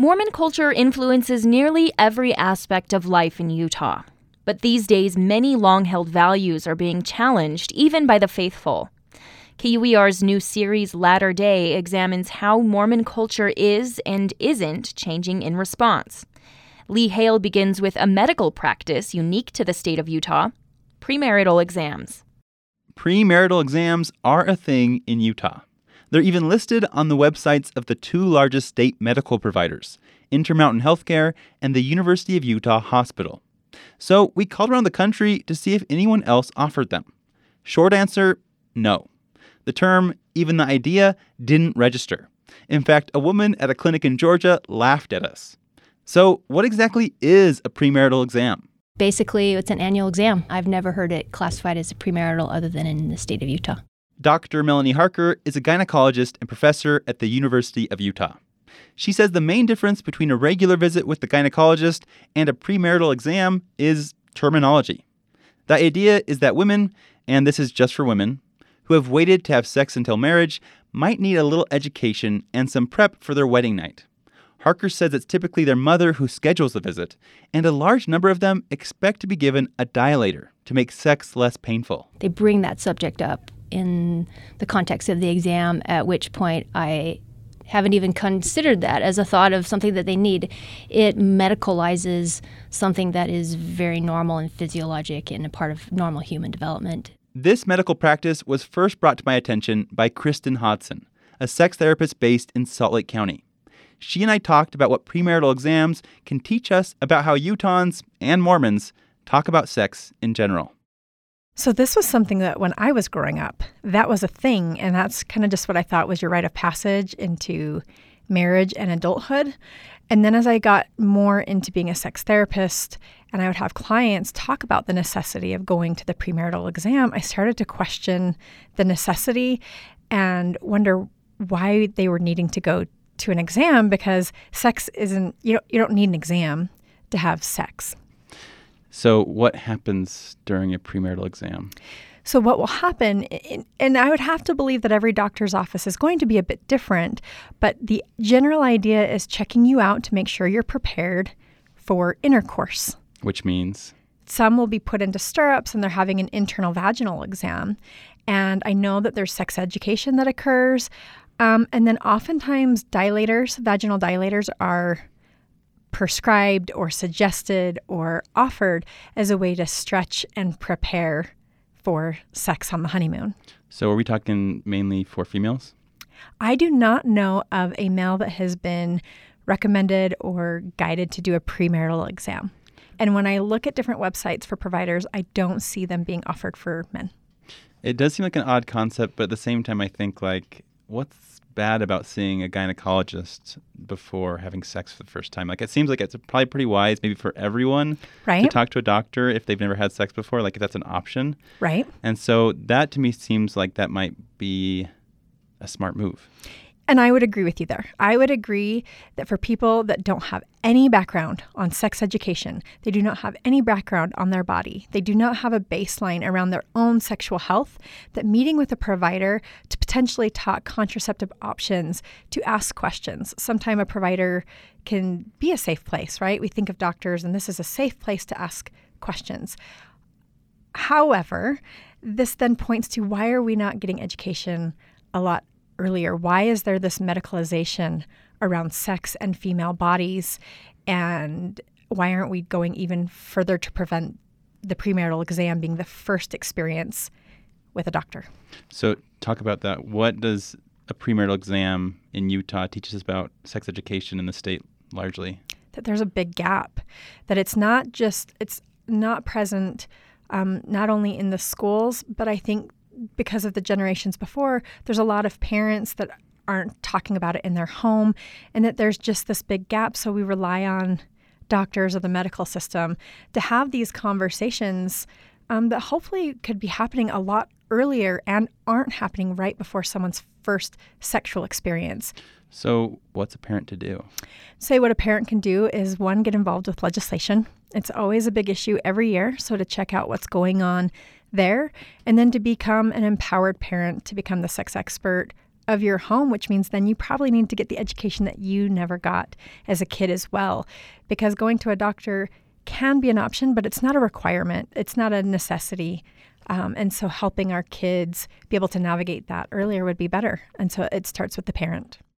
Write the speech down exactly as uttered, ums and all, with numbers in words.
Mormon culture influences nearly every aspect of life in Utah. But these days, many long-held values are being challenged, even by the faithful. K U E R's new series, Latter Day, examines how Mormon culture is and isn't changing in response. Lee Hale begins with a medical practice unique to the state of Utah, premarital exams. Premarital exams are a thing in Utah. They're even listed on the websites of the two largest state medical providers, Intermountain Healthcare and the University of Utah Hospital. So we called around the country to see if anyone else offered them. Short answer, no. The term, even the idea, didn't register. In fact, a woman at a clinic in Georgia laughed at us. So what exactly is a premarital exam? Basically, it's an annual exam. I've never heard it classified as a premarital other than in the state of Utah. Doctor Melanie Harker is a gynecologist and professor at the University of Utah. She says the main difference between a regular visit with the gynecologist and a premarital exam is terminology. The idea is that women, and this is just for women, who have waited to have sex until marriage might need a little education and some prep for their wedding night. Harker says it's typically their mother who schedules the visit, and a large number of them expect to be given a dilator to make sex less painful. They bring that subject up in the context of the exam, at which point I haven't even considered that as a thought of something that they need. It medicalizes something that is very normal and physiologic and a part of normal human development. This medical practice was first brought to my attention by Kristen Hodson, a sex therapist based in Salt Lake County. She and I talked about what premarital exams can teach us about how Utahns and Mormons talk about sex in general. So this was something that when I was growing up, that was a thing. And that's kind of just what I thought was your rite of passage into marriage and adulthood. And then as I got more into being a sex therapist and I would have clients talk about the necessity of going to the premarital exam, I started to question the necessity and wonder why they were needing to go to an exam, because sex isn't, you don't, you don't need an exam to have sex. So what happens during a premarital exam? So what will happen, and I would have to believe that every doctor's office is going to be a bit different, but the general idea is checking you out to make sure you're prepared for intercourse. Which means? Some will be put into stirrups and they're having an internal vaginal exam. And I know that there's sex education that occurs. Um, and then oftentimes dilators, vaginal dilators are prescribed or suggested or offered as a way to stretch and prepare for sex on the honeymoon. So are we talking mainly for females? I do not know of a male that has been recommended or guided to do a premarital exam. And when I look at different websites for providers, I don't see them being offered for men. It does seem like an odd concept, but at the same time, I think, like, what's bad about seeing a gynecologist before having sex for the first time? Like, it seems like it's probably pretty wise maybe for everyone right. to talk to a doctor if they've never had sex before, like if that's an option. Right. And so that to me seems like that might be a smart move. And I would agree with you there. I would agree that for people that don't have any background on sex education, they do not have any background on their body, they do not have a baseline around their own sexual health, that meeting with a provider to potentially talk contraceptive options, to ask questions. Sometimes a provider can be a safe place, right? We think of doctors, and this is a safe place to ask questions. However, this then points to why are we not getting education a lot earlier? Why is there this medicalization around sex and female bodies? And why aren't we going even further to prevent the premarital exam being the first experience with a doctor? So talk about that. What does a premarital exam in Utah teach us about sex education in the state largely? That there's a big gap, that it's not just, it's not present um, not only in the schools, but I think because of the generations before, there's a lot of parents that aren't talking about it in their home, and that there's just this big gap. So we rely on doctors or the medical system to have these conversations um, that hopefully could be happening a lot earlier and aren't happening right before someone's first sexual experience. So what's a parent to do? Say what a parent can do is, one, get involved with legislation. It's always a big issue every year, so to check out what's going on there, and then to become an empowered parent, to become the sex expert of your home, which means then you probably need to get the education that you never got as a kid as well, because going to a doctor can be an option, but it's not a requirement. It's not a necessity. Um, and so helping our kids be able to navigate that earlier would be better. And so it starts with the parent.